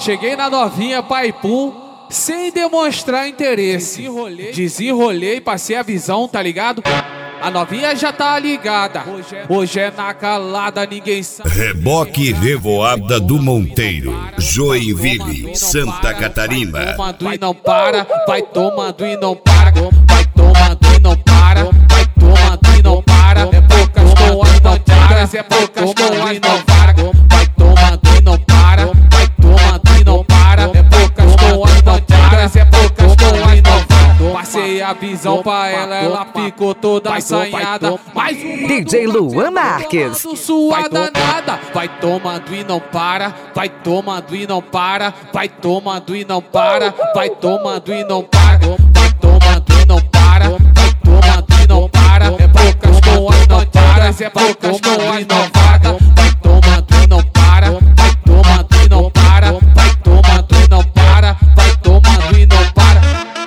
cheguei na novinha Paipum, sem demonstrar interesse. Desenrolei, passei a visão, tá ligado? A novinha já tá ligada, hoje é na calada, ninguém sabe. Reboque Revoada do Monteiro, Joinville, Santa Catarina. Vai tomando e não para, vai tomando e não para, vai tomando e não para, vai tomando e não para. É poucas boas não para, é poucas boas não para, vai tomando e não para, vai tomando e não para. É poucas boas não para, é poucas boas não para. Passei a visão pra ela ficou toda assanhada. Mais um DJ Luan Marques. Sua danada, vai tomando e não para, vai tomando e não para, vai tomando e não para, vai tomando e não para, vai tomando e não para, vai tomando e não para. É poucas boas não para, é poucas boas não para, vai tomando e não para, vai tomando e não para, vai tomando e não para, vai tomando e não para.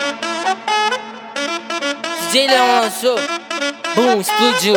DJ Leão lançou, boom, explodiu.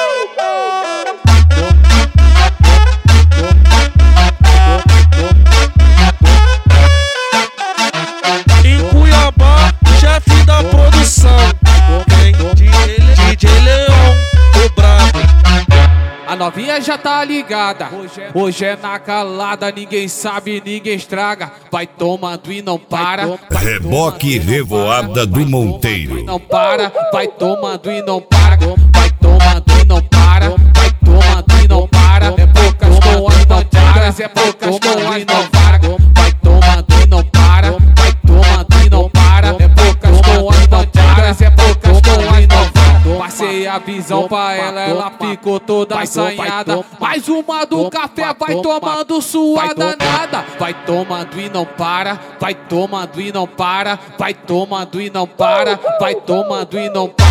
Em Cuiabá, chefe da produção, vem DJ Leão, o brabo. A novinha já tá ligada, hoje é na calada, ninguém sabe, ninguém estraga. Vai tomando e não para. Reboque Revoada do Monteiro. Não para, vai tomando e não para, vai tomando e não para, vai tomando e não para. É poucas boas não para, é poucas boas não para, vai tomando e não para, vai tomando e não para. É poucas boas não para, é poucas boas não para. Passei a visão pra ela ficou toda assanhada. Mais uma do café, vai tomando sua danada. Vai tomando e não para, vai tomando e não para, vai tomando e não para, vai tomando e não para.